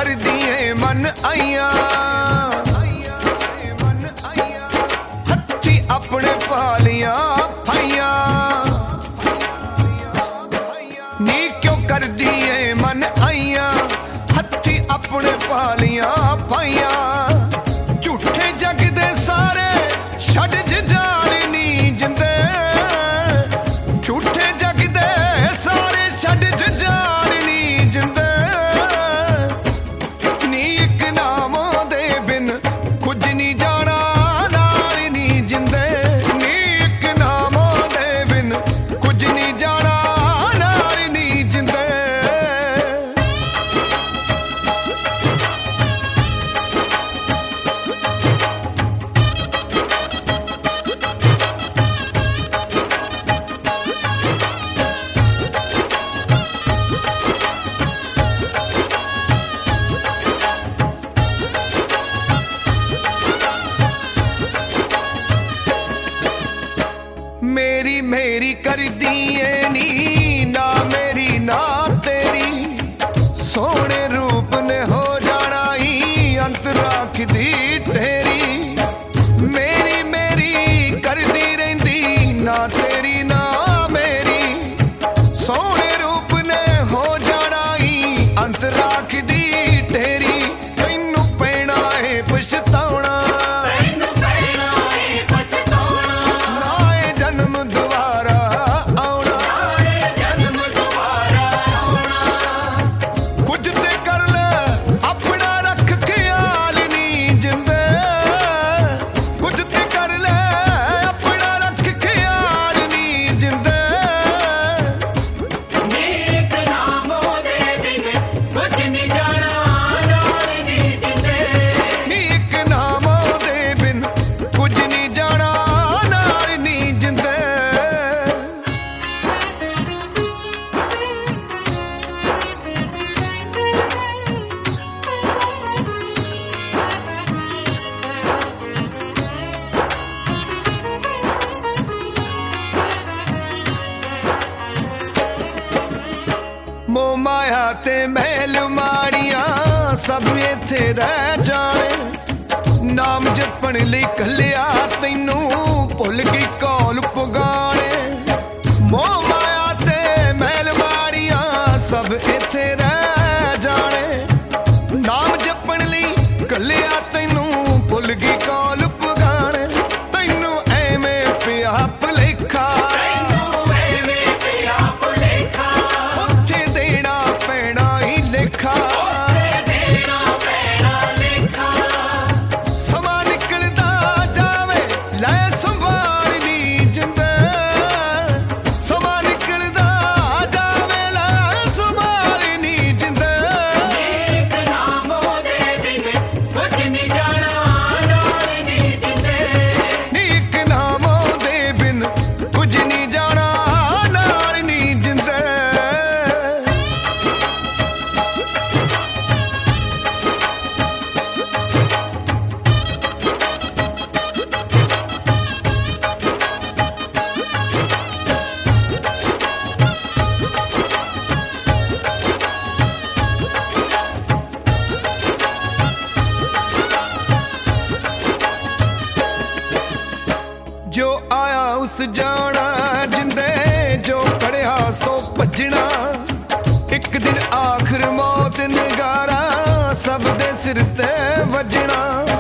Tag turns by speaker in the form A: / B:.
A: करदी है मन आइया हत्थी अपने पालियां फाइया नी क्यों करदी है मन आइया हत्थी अपने पालियां फाइया झूठे जग दे सारे छड़ जंजाल नी जिंदे झूठे जग दे सारे छड़ जंजाल नी जिंदे नी एक नाम दे बिन कुछ नहीं जाना नाल नी जिंदे नी एक नाम दे बिन कुछ नहीं जाना नाल नी जिंदे मेरी मेरी कर दिए नी ना मेरी ना तेरी सोने रूप ने हो जाना ही अंत राख दी तेरी मेरी मेरी कर दी रहिंदी ना तेरी ना मेरी सोने रूप ने हो जाना ही अंत राख दी तेरी तैनू पैना है पछताउणा मोह माया ते महल माड़ियां सब इत्थे रह जाने नाम जपण लई कलिया तैनू भुल गई कौल पुगाने मोह माया ते महल माड़ियां सब इत्थे रह जाने नाम जपण लई कलिया तैनू भुल गई कौल पुगाने तैनू एवें पिया भुलेखा समा निकलदा जावे लै संभाल नी जिंदे समा निकलदा जावे लै संभाल नी जिंदे एक नाम दे बिन कुछ नहीं जाना नाल नी जिंदे नी एक नाम दे बिन कुछ नहीं जाना नाल नी जिंदे जो आया उस जाना जिंदे जो पढ़िया सो भजना एक दिन आखिर मौत निगारा सब दे सिर ते वजना